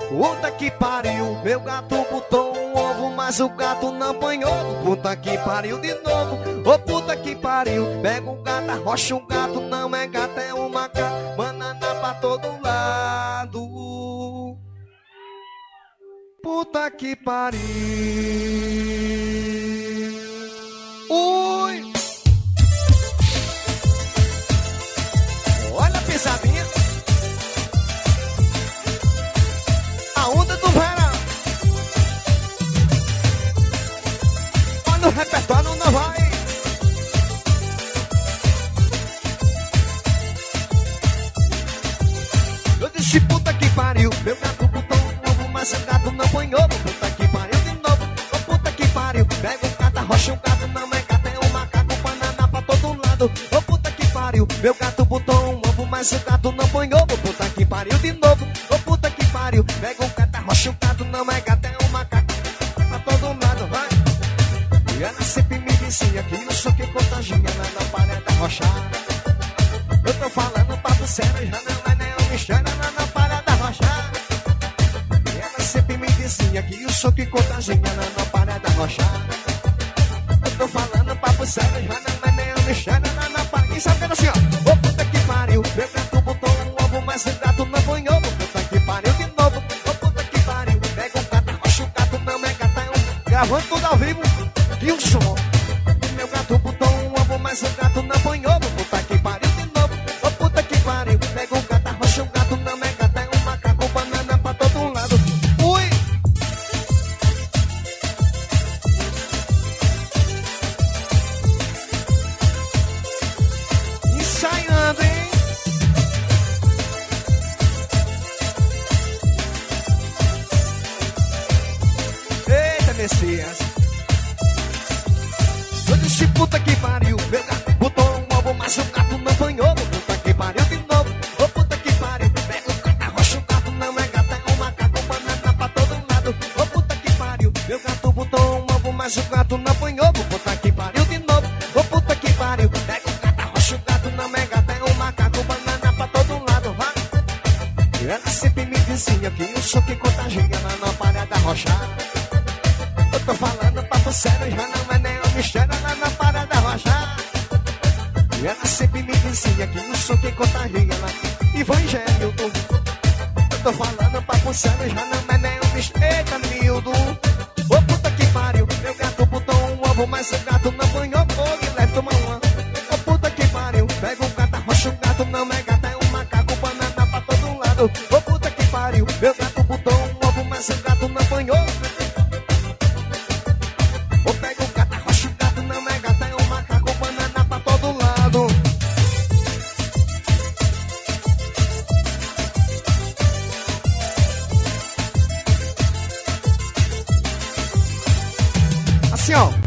Puta que pariu, meu gato botou um ovo, mas o gato não apanhou. Puta que pariu de novo, ô puta que pariu. Pega um gato, arrocha um gato, não é gato, é um macaco. Banana pra todo lado. Puta que pariu. Ui. Olha a pisadinha. A onda do verão. Olha o repertório, não vai. Eu disse puta que pariu. Meu gato botou um ovo, mas o gato não põe ovo. Puta que pariu de novo. Ô puta que pariu. Pega um gato, arrocha um gato, não é gato, é um macaco. Banana pra todo lado. Ô puta que pariu. Meu gato botou um ovo, mas o gato não põe ovo. Puta que pariu de novo. Ô puta que pariu. Pega um gato, arrocha um gato, não é gato, é um macaco. Pra todo lado, vai. E ela sempre me dizia que eu sou que contagia, ela não para de arrochar. Eu tô falando papo sério, já não é nem um mistério, ela não para de arrochar. E ela sempre me dizia que eu sou que contagia, ela não para de arrochar. Eu tô falando papo sério, já não é nem um mistério, ela não para. E sabe assim, ó, ô puta que pariu. Meu gato botou um ovo, mas o gato não põe ovo. Puta que pariu de novo, ô puta que pariu. Pega um gato, arrocha um gato, não é gato, é um... Gravando tudo ao vivo, e o som. Meu gato botou um ovo, mas o gato não põe ovo. Puta que pariu de novo, ô puta que pariu. Pega um gato, arrocha um gato, não é gato, é um macaco. Banana pra todo lado. Ui! Ensaiando, hein? Eita, Messias. Eu disse puta que pariu. Meu gato botou um ovo, mas o gato não põe ovo. Puta que pariu de novo, ô puta que pariu. Pega um gato, arrocha um gato, não é gato, é um macaco. Banana pra todo lado, ô puta que pariu. Meu gato botou um ovo, mas o gato não põe ovo. Puta que pariu de novo, ô puta que pariu. Pega um gato, arrocha um gato, não é gato, é um macaco. Banana pra todo lado, vai. E ela sempre me dizia que eu sou que contagia, ela não para de arrochar. Eu tô falando papo sério, já não é nem um mistério, ela não para de arrochar. E ela sempre me dizia que eu sou quem contagia, ela evangelho. Eu tô falando papo sério, já não é nem um mistério. Eita, Mildo, ô puta que pariu. Meu gato botou um ovo, mas o gato não põe ovo. Ô, Guilherme, toma uma. Ô puta que pariu. Pega um gato, arrocha um gato, não é gato, é um macaco. Banana pra todo lado. Ô puta que pariu. Meu gato botou um ovo, mas o gato não põe ovo. Ou pega um gato, arrocha um gato, não é gato, é um macaco. Banana pra todo lado. Assim, ó.